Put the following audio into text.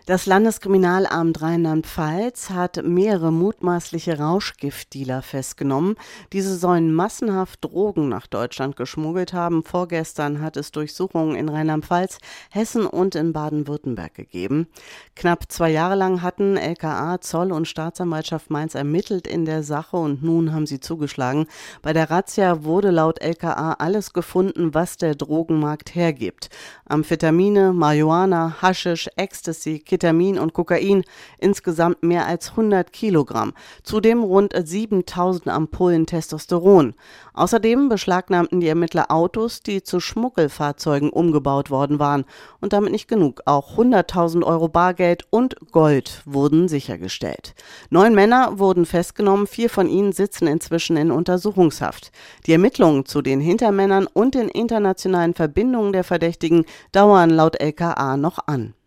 Das Landeskriminalamt Rheinland-Pfalz hat mehrere mutmaßliche Rauschgiftdealer festgenommen. Diese sollen massenhaft Drogen nach Deutschland geschmuggelt haben. Vorgestern hat es Durchsuchungen in Rheinland-Pfalz, Hessen und in Baden-Württemberg gegeben. Knapp 2 Jahre lang hatten LKA, Zoll und Staatsanwaltschaft Mainz ermittelt in der Sache und nun haben sie zugeschlagen. Bei der Razzia wurde laut LKA alles gefunden, was der Drogenmarkt hergibt. Amphetamine, Marihuana, Haschisch, Ecstasy, Ketamin und Kokain, insgesamt mehr als 100 Kilogramm. Zudem rund 7.000 Ampullen Testosteron. Außerdem beschlagnahmten die Ermittler Autos, die zu Schmuggelfahrzeugen umgebaut worden waren. Und damit nicht genug. Auch 100.000 Euro Bargeld und Gold wurden sichergestellt. 9 Männer wurden festgenommen, 4 von ihnen sitzen inzwischen in Untersuchungshaft. Die Ermittlungen zu den Hintermännern und den internationalen Verbindungen der Verdächtigen dauern laut LKA noch an.